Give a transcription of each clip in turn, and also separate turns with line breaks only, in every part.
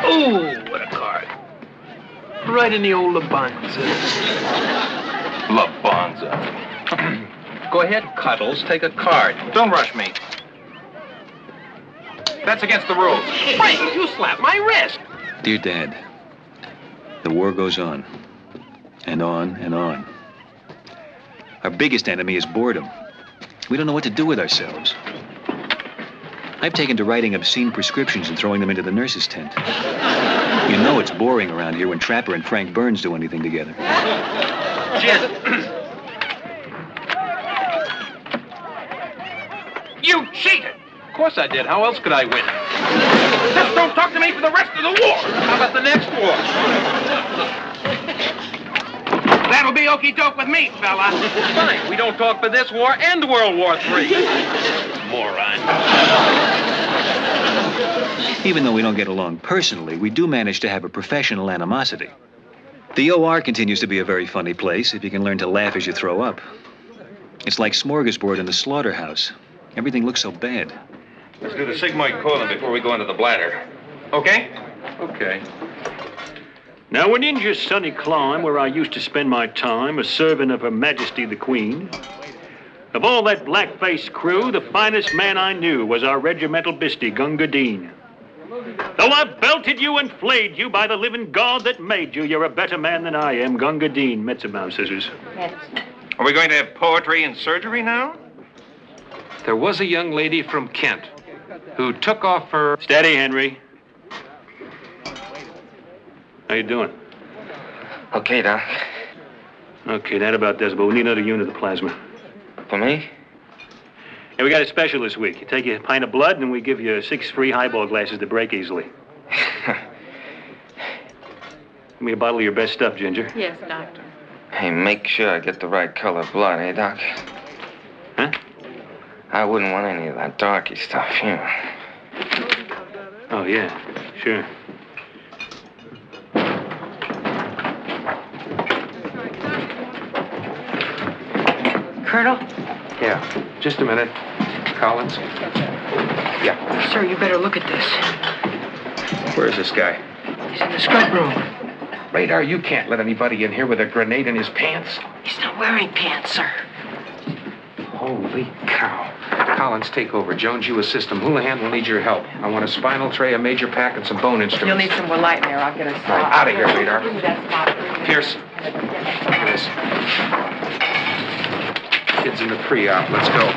Oh, what a card. Right in the old Labanza.
Labanza. Go ahead, Cuddles. Take a card. Don't rush me. That's against the rules.
Frank, you slapped my wrist.
Dear Dad, the war goes on. And on and on. Our biggest enemy is boredom. We don't know what to do with ourselves. I've taken to writing obscene prescriptions and throwing them into the nurse's tent. You know it's boring around here when Trapper and Frank Burns do anything together.
Jim. You cheated!
Of course I did. How else could I win?
Just don't talk to me for the rest of the war!
How about the next war?
That'll be okie doke with me, fella.
Fine. We don't talk for this war and World War III. Moron.
Even though we don't get along personally, we do manage to have a professional animosity. The OR continues to be a very funny place if you can learn to laugh as you throw up. It's like smorgasbord in the slaughterhouse. Everything looks so bad.
Let's do the sigmoid colon before we go into the bladder. Okay?
Okay.
Now, we're in your sunny clime where I used to spend my time a servant of Her Majesty the Queen. Of all that black-faced crew, the finest man I knew was our regimental bistie, Gunga Din. Though I've belted you and flayed you by the living God that made you, you're a better man than I am, Gunga Din. Metzebaum scissors.
Are we going to have poetry and surgery now?
There was a young lady from Kent who took off her...
Steady, Henry. How you doing?
Okay, Doc.
Okay, that about does, but we need another unit of plasma.
For me?
Hey, we got a special this week. You take a pint of blood, and we give you 6 free highball glasses to break easily. Give me a bottle of your best stuff, Ginger.
Yes, doctor.
Hey, make sure I get the right color blood, eh, Doc?
Huh?
I wouldn't want any of that darky stuff, you know.
Oh, yeah, sure.
Colonel?
Yeah, just a minute. Collins? Yeah.
Sir, you better look at this.
Where is this guy?
He's in the scrub room.
Radar, you can't let anybody in here with a grenade in his pants.
He's not wearing pants, sir.
Holy cow. Collins, take over. Jones, you assist him. Houlihan will need your help. I want a spinal tray, a major pack, and some bone instruments.
You'll need some more light in there. I'll get a spot.
Right, out of here, Radar.
That's not...
Pierce. Look at this. Kids in the pre-op. Let's go.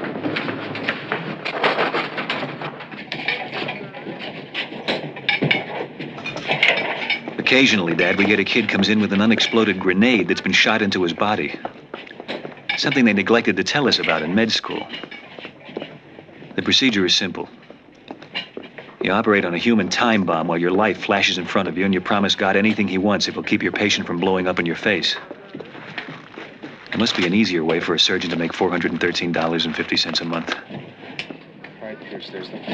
Occasionally, Dad, we get a kid comes in with an unexploded grenade that's been shot into his body. Something they neglected to tell us about in med school. The procedure is simple. You operate on a human time bomb while your life flashes in front of you, and you promise God anything he wants if he'll keep your patient from blowing up in your face. There must be an easier way for a surgeon to make $413.50 a month.
All right, Pierce, there's the...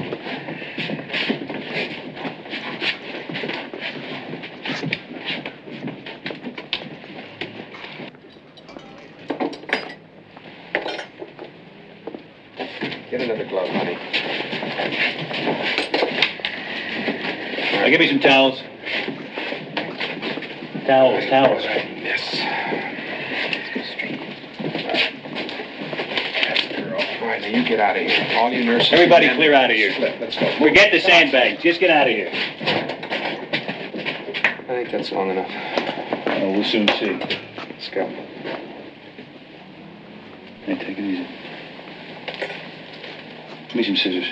Get another glove, honey.
Now, give me some towels. Towels.
Yes. All right, now you get out of here. All you nurses...
Everybody clear out of here.
Let's go.
Forget the sandbags. Just get out of here.
I think that's long enough.
Oh, we'll soon see.
Let's go.
Hey, take it easy. Give me some scissors.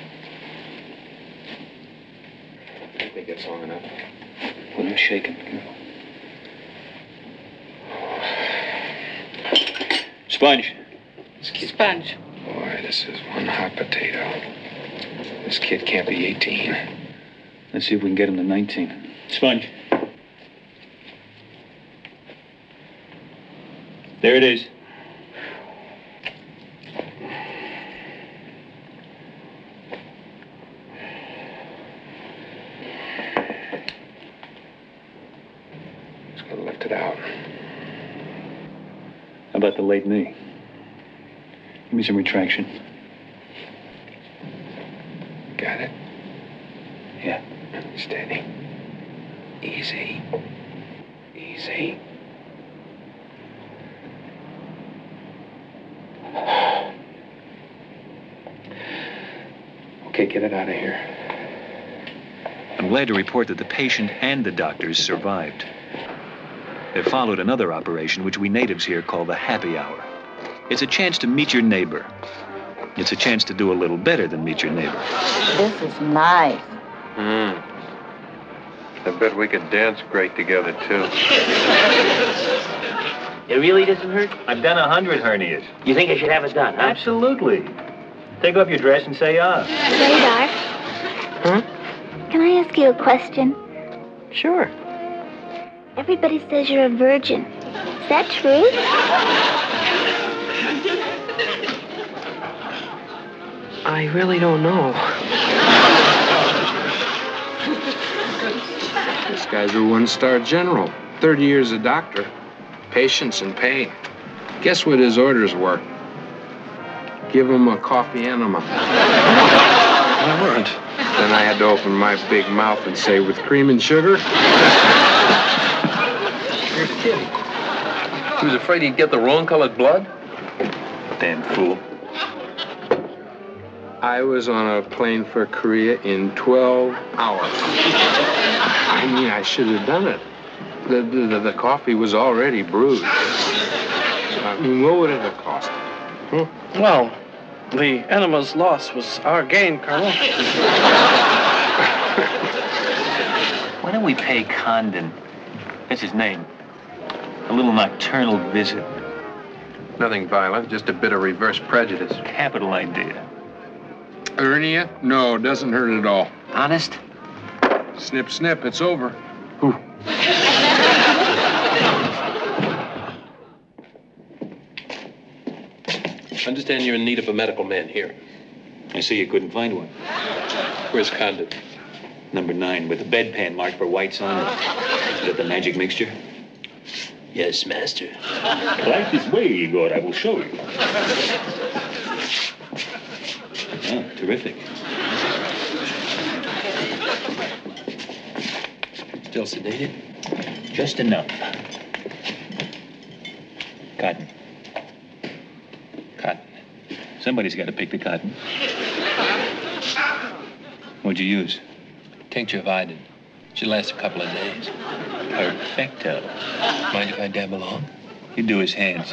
I think that's long enough.
Well, I'm shaking. Sponge.
Sponge.
Boy, this is one hot potato. This kid can't be 18.
Let's see if we can get him to 19. Sponge. There it is.
Just gonna lift it out.
How about the late knee? Give me some retraction.
Got it?
Yeah.
Steady. Easy. Easy. Okay, get it out of here.
I'm glad to report that the patient and the doctors survived. There followed another operation, which we natives here call the happy hour. It's a chance to meet your neighbor. It's a chance to do a little better than meet your neighbor.
This is nice.
I bet we could dance great together, too.
It really doesn't hurt?
I've done 100 hernias.
You think I should have it done, huh?
Absolutely. Take off your dress and say ah.
Radar, can I ask you a question?
Sure.
Everybody says you're a virgin. Is that true?
I really don't know.
This guy's a one-star general. 30 years a doctor. Patience and pain. Guess what his orders were? Give him a coffee enema.
I weren't.
Then I had to open my big mouth and say, with cream and sugar?
You're kidding. He was afraid he'd get the wrong colored blood?
Damn fool.
I was on a plane for Korea in 12 hours. I mean, I should have done it. The coffee was already brewed. I mean, what would it have cost?
Well, the enema's loss was our gain, Colonel.
Why don't we pay Condon, that's his name, a little nocturnal visit?
Nothing violent, just a bit of reverse prejudice.
Capital idea.
Hernia? No, doesn't hurt at all.
Honest?
Snip, snip, it's over.
Understand you're in need of a medical man here.
I see you couldn't find one.
Where's Condon?
Number 9, with the bedpan marked for whites on it. Is that the magic mixture?
Yes, master.
Right this way, Igor. I will show you.
Oh, terrific.
Still sedated?
Just enough. Cotton. Cotton. Somebody's got to pick the cotton. What'd you use?
Tincture of iodine. Should last a couple of days.
Perfecto.
Mind if I dab along?
You do his hands.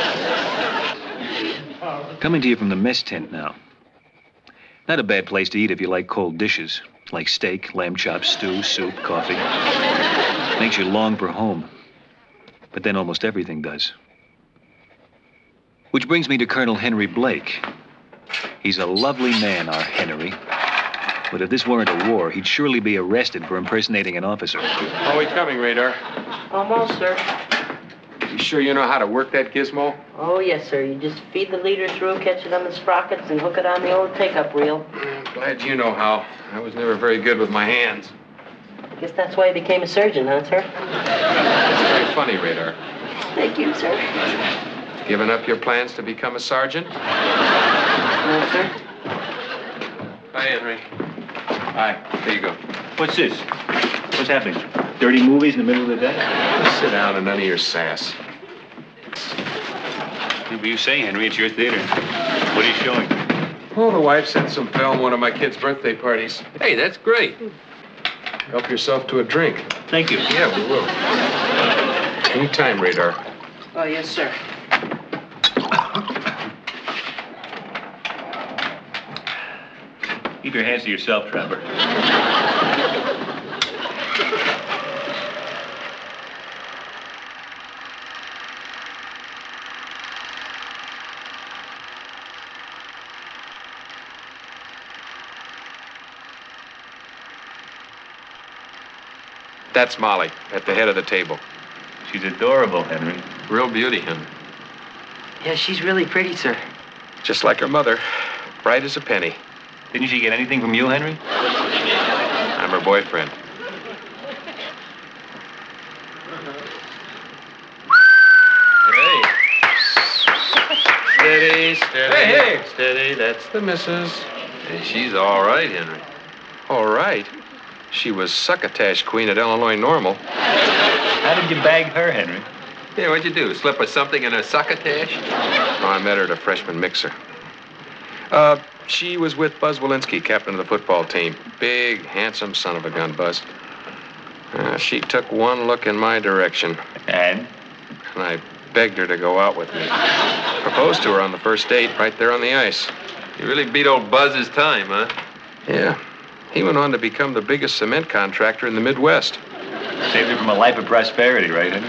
Coming to you from the mess tent now. Not a bad place to eat if you like cold dishes, like steak, lamb chops, stew, soup, coffee. Makes you long for home. But then almost everything does. Which brings me to Colonel Henry Blake. He's a lovely man, our Henry. But if this weren't a war, he'd surely be arrested for impersonating an officer.
Are we coming, Radar?
Almost, sir.
You sure you know how to work that gizmo?
Oh, yes, sir. You just feed the leader through, catch it on the sprockets, and hook it on the old take-up reel.
Glad you know how. I was never very good with my hands.
I guess that's why you became a surgeon, huh, sir?
It's very funny, Radar.
Thank you, sir.
Given up your plans to become a sergeant?
No, sir.
Hi, Henry.
Hi.
There you go.
What's this? What's happening? Dirty movies in the middle of the day?
Just sit down and none of your sass.
Whatever you say, Henry, it's your theater. What are you showing?
Oh, the wife sent some film one of my kids' birthday parties.
Hey, that's great.
Help yourself to a drink.
Thank you.
Yeah, we will. Anytime, Radar.
Oh, yes, sir.
Keep your hands to yourself, Trapper.
That's Molly, at the head of the table.
She's adorable, Henry.
Real beauty, Henry.
Yeah, she's really pretty, sir.
Just like her mother. Bright as a penny.
Didn't she get anything from you, Henry?
I'm her boyfriend. Hey. Steady, steady.
Hey, hey.
Steady, that's the missus.
Hey, she's all right, Henry.
All right. She was succotash queen at Illinois Normal.
How did you bag her, Henry?
Yeah, what'd you do? Slip her something in her succotash?
Oh, I met her at a freshman mixer. She was with Buzz Walensky, captain of the football team. Big, handsome son of a gun, Buzz. She took one look in my direction.
And?
And I begged her to go out with me. Proposed to her on the first date right there on the ice.
You really beat old Buzz's time, huh?
Yeah. He went on to become the biggest cement contractor in the Midwest.
Saved her from a life of prosperity, right, Henry?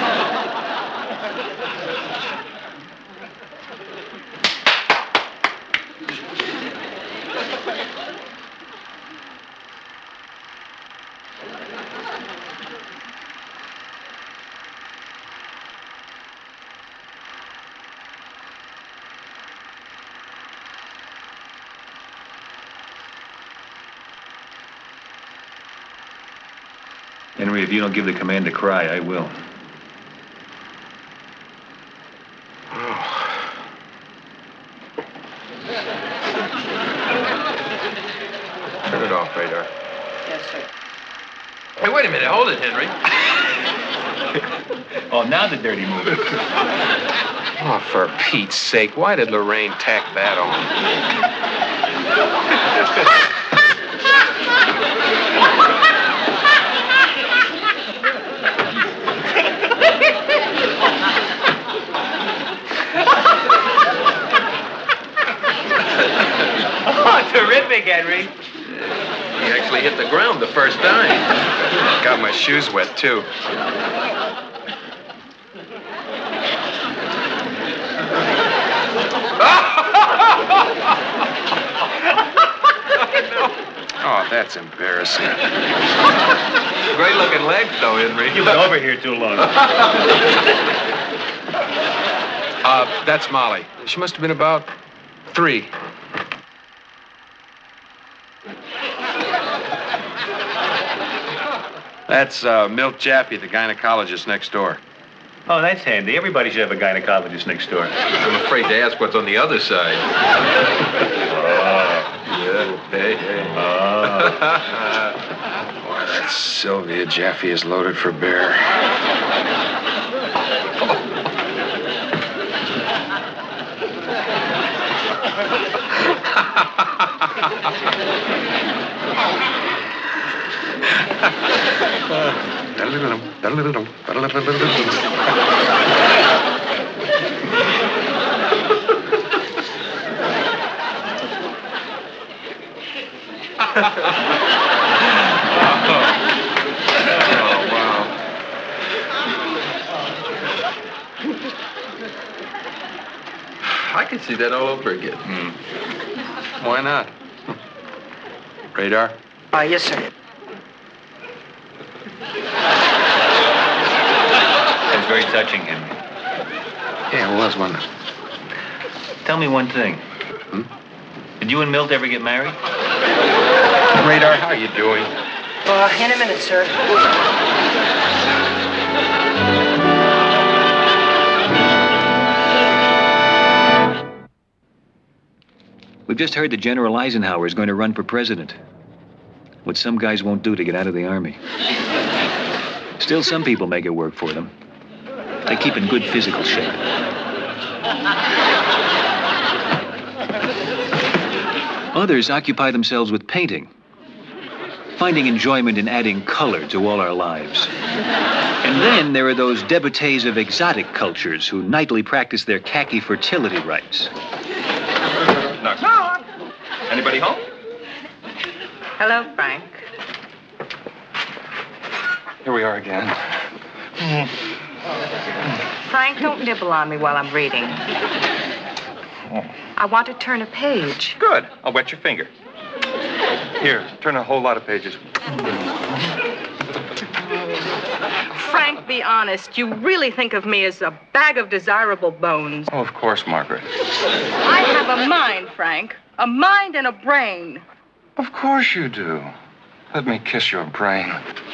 Henry, if you don't give the command to cry, I will.
Turn it off, Radar.
Yes, sir.
Hey, wait a minute. Hold it, Henry.
Oh, now the dirty move.
Oh, for Pete's sake, why did Lorraine tack that on?
Oh, terrific, Henry.
He actually hit the ground the first time.
Got my shoes wet, too. Oh, that's embarrassing.
Great looking legs, though, Henry.
You've been over here too long.
That's Molly. She must have been about 3. That's Milt Jaffe, the gynecologist next door.
Oh, that's handy. Everybody should have a gynecologist next door.
I'm afraid to ask what's on the other side. Yeah. Hey.
Boy, that Sylvia Jaffe is loaded for bear.
I can see that all over again.
Why not? Radar?
Yes, sir.
That's very touching, Henry.
Yeah, it was, wasn't it?
Tell me one thing. Did you and Milt ever get married?
Radar, how you doing?
In a minute, sir.
We've just heard that General Eisenhower is going to run for president. What some guys won't do to get out of the Army. Still, some people make it work for them. They keep in good physical shape. Others occupy themselves with painting, finding enjoyment in adding color to all our lives. And then there are those devotees of exotic cultures who nightly practice their khaki fertility rites.
Knock, knock. Anybody home?
Hello, Frank.
Here we are again.
Frank, don't nibble on me while I'm reading. I want to turn a page.
Good. I'll wet your finger.
Here, turn a whole lot of pages.
Frank, be honest. You really think of me as a bag of desirable bones.
Oh, of course, Margaret.
I have a mind, Frank. A mind and a brain.
Of course you do. Let me kiss your brain.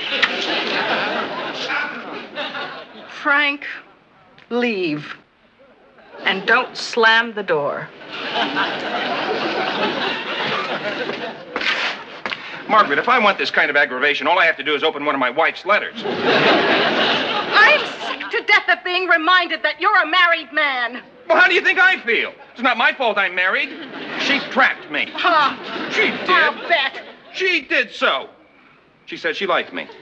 Frank, leave. And don't slam the door.
Margaret, if I want this kind of aggravation, all I have to do is open one of my wife's letters.
I am sick to death of being reminded that you're a married man.
Well, how do you think I feel? It's not my fault I'm married. She trapped me.
Huh?
She did.
I'll bet.
She did so. She said she liked me.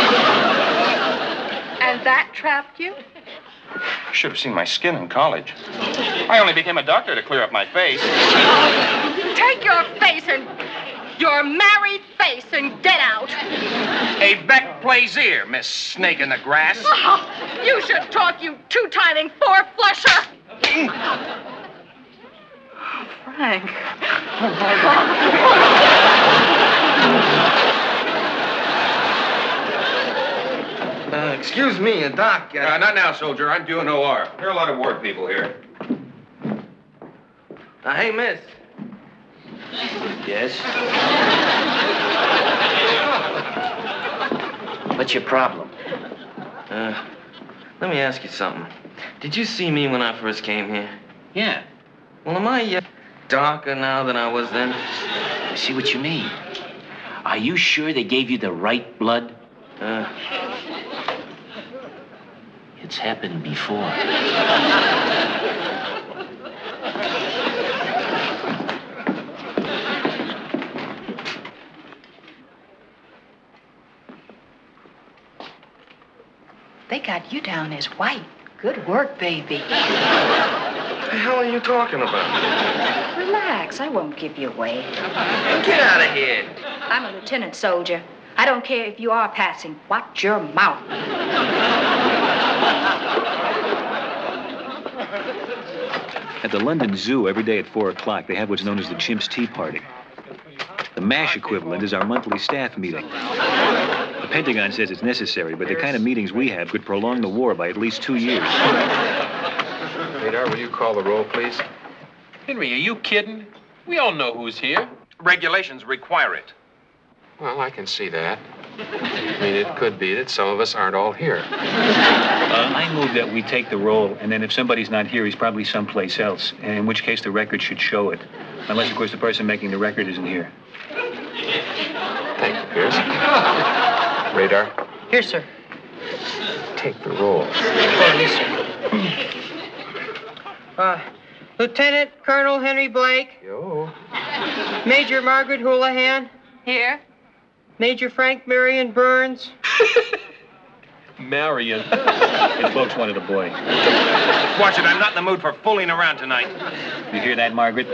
And that trapped you?
I should have seen my skin in college. I only became a doctor to clear up my face.
Take your face and... your married face and get out.
Avec plaisir, Miss Snake in the Grass.
Oh, you should talk, you two-timing four-flusher. Frank.
Excuse me, Doc.
Not now, soldier. I'm doing OR. There are a lot of ward people here.
Hey, miss.
Yes? What's your problem?
Let me ask you something. Did you see me when I first came here?
Yeah.
Well, am I darker now than I was then?
I see what you mean. Are you sure they gave you the right blood? It's happened before.
They got you down as white. Good work, baby.
What the hell are you talking about?
Relax, I won't give you away.
Get out of here.
I'm a lieutenant soldier. I don't care if you are passing. Watch your mouth.
At the London Zoo, every day at 4 o'clock, they have what's known as the Chimps Tea Party. The MASH equivalent is our monthly staff meeting. The Pentagon says it's necessary, but the kind of meetings we have could prolong the war by at least 2 years.
Radar, will you call the roll, please?
Henry, are you kidding? We all know who's here.
Regulations require it.
Well, I can see that. I mean, it could be that some of us aren't all here.
I move that we take the roll, and then if somebody's not here, he's probably someplace else, and in which case the record should show it. Unless, of course, the person making the record isn't here.
Thank you, Pierce. Radar,
Here, sir.
take the roll.
Lieutenant Colonel Henry Blake.
Yo.
Major Margaret Houlihan.
Here.
Major Frank Marion Burns.
Marion.
His folks wanted a boy.
Watch it. I'm not in the mood for fooling around tonight.
You hear that, Margaret?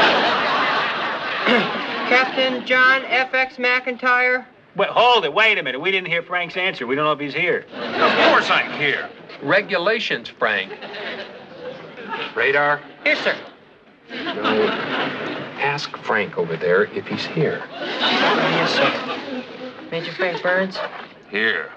Captain John F.X. McIntyre.
Wait, hold it. Wait a minute. We didn't hear Frank's answer. We don't know if he's here.
Of course I'm here.
Regulations, Frank.
Radar,
Here, sir.
no. Ask Frank over there if he's here.
Yes, sir. Major Frank Burns.
Here.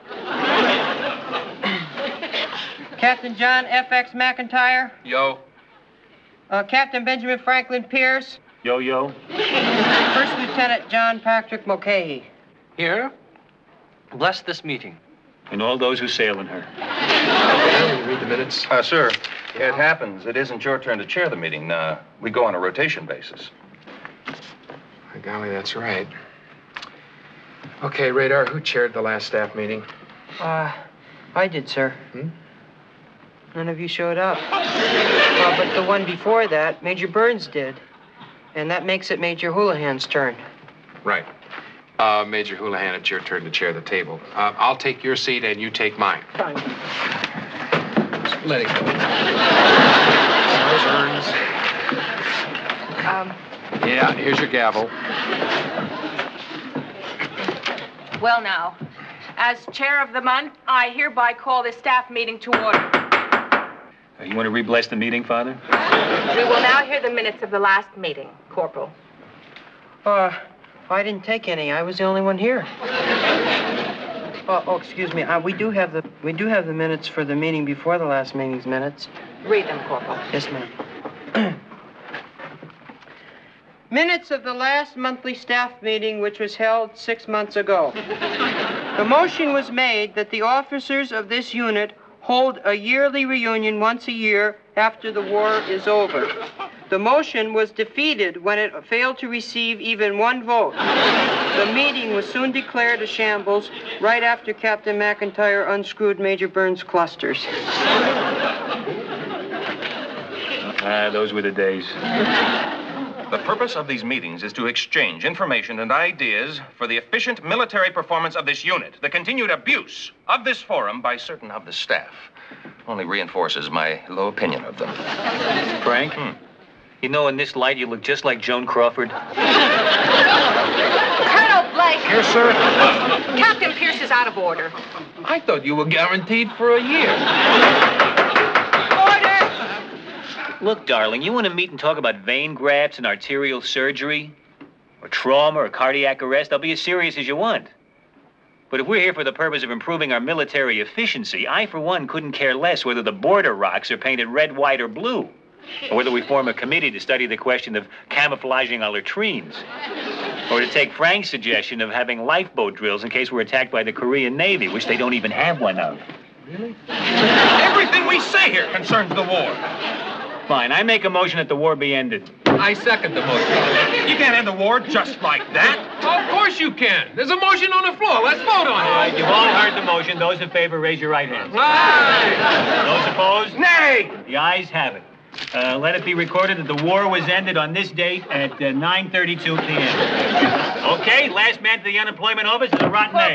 Captain John F.X. McIntyre.
Yo.
Captain Benjamin Franklin Pierce.
Yo-yo.
First Lieutenant John Patrick Mulcahy.
Here?
Bless this meeting.
And all those who sail in her.
Radar, will you read the minutes?
Sir, it happens. It isn't your turn to chair the meeting. We go on a rotation basis.
By golly, that's right. Okay, Radar, who chaired the last staff meeting?
I did, sir. None of you showed up. But the one before that, Major Burns did. And that makes it Major Houlihan's turn.
Right. Major Houlihan, it's your turn to chair the table. I'll take your seat and you take mine.
Fine.
Let it go. Burns. Yeah, here's your gavel.
Well, now, as chair of the month, I hereby call this staff meeting to order.
You want to re-bless the meeting, Father?
We will now hear the minutes of the last meeting, Corporal.
I didn't take any. I was the only one here. Excuse me. We do have the minutes for the meeting before the last meeting's minutes.
Read them, Corporal.
Yes, ma'am. Minutes of the last monthly staff meeting, which was held 6 months ago. The motion was made that the officers of this unit hold a yearly reunion once a year after the war is over. The motion was defeated when it failed to receive even one vote. The meeting was soon declared a shambles right after Captain McIntyre unscrewed Major Burns' clusters.
Those were the days.
The purpose of these meetings is to exchange information and ideas for the efficient military performance of this unit. The continued abuse of this forum by certain of the staff only reinforces my low opinion of them.
Frank? You know, in this light, you look just like Joan Crawford.
Colonel Blake.
Yes, sir.
Captain Pierce is out of order.
I thought you were guaranteed for a year.
Look, darling, you want to meet and talk about vein grafts and arterial surgery? Or trauma or cardiac arrest? I'll be as serious as you want. But if we're here for the purpose of improving our military efficiency, I, for one, couldn't care less whether the border rocks are painted red, white, or blue. Or whether we form a committee to study the question of camouflaging our latrines. Or to take Frank's suggestion of having lifeboat drills in case we're attacked by the Korean Navy, which they don't even have one of.
Really?
Everything we say here concerns the war.
Fine, I make a motion that the war be ended.
I second the motion.
You can't end the war just like that.
Of course you can. There's a motion on the floor. Let's vote on it.
All right, you've all heard the motion. Those in favor, raise your right hand.
Aye.
Those opposed?
Nay!
The ayes have it. Let it be recorded that the war was ended on this date at 9:32 p.m. Okay, last man to the unemployment office is a rotten egg.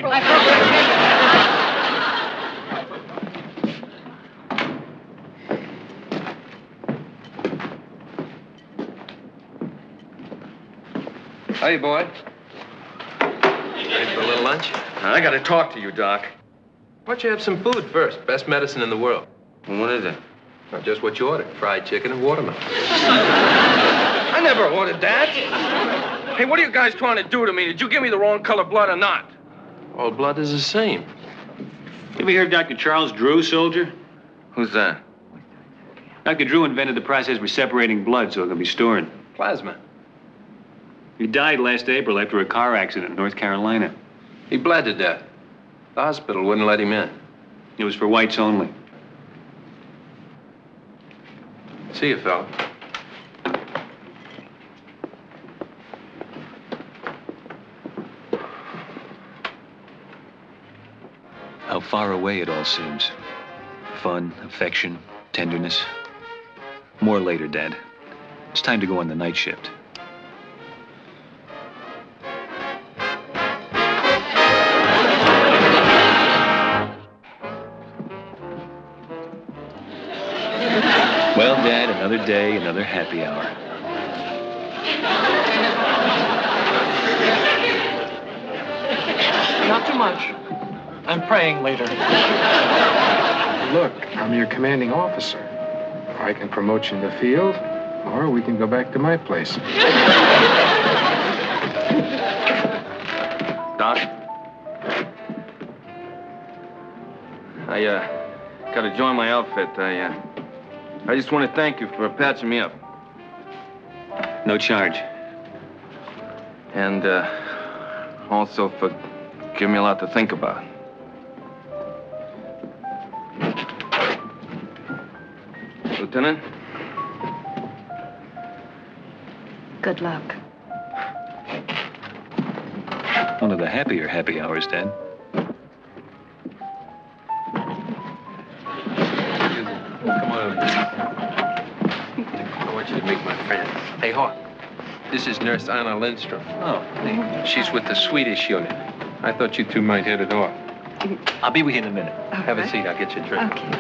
Hey, boy. Ready for a little lunch? I gotta talk to you, Doc.
Why don't you have some food first? Best medicine in the world.
What is it?
Well, just what you ordered. Fried chicken and watermelon.
I never ordered that. Hey, what are you guys trying to do to me? Did you give me the wrong color blood or not?
All blood is the same.
You ever hear of Dr. Charles Drew, soldier?
Who's that?
Dr. Drew invented the process for separating blood so it can be stored.
Plasma.
He died last April after a car accident in North Carolina.
He bled to death. The hospital wouldn't let him in.
It was for whites only.
See you, fella.
How far away it all seems. Fun, affection, tenderness. More later, Dad. It's time to go on the night shift. Well, Dad, another day, another happy hour.
Not too much. I'm praying later.
Look, I'm your commanding officer. I can promote you in the field, or we can go back to my place.
Doc? I gotta join my outfit. I just want to thank you for patching me up.
No charge.
And, also for giving me a lot to think about. Lieutenant?
Good luck.
One of the happier happy hours, Dad.
Come on. I want you to meet my friend. Hey, Hawk. This is Nurse Anna Lindstrom.
Oh, hey.
She's with the Swedish unit. I thought you two might hit it off.
I'll be with you in a minute.
Have a seat. I'll get you a drink.
Okay.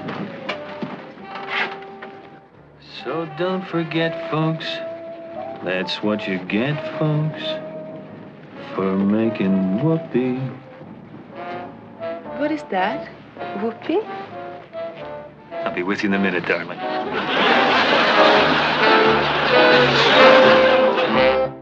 So don't forget, folks, that's what you get, folks, for making whoopee.
What is that? Whoopee?
I'll be with you in a minute, darling.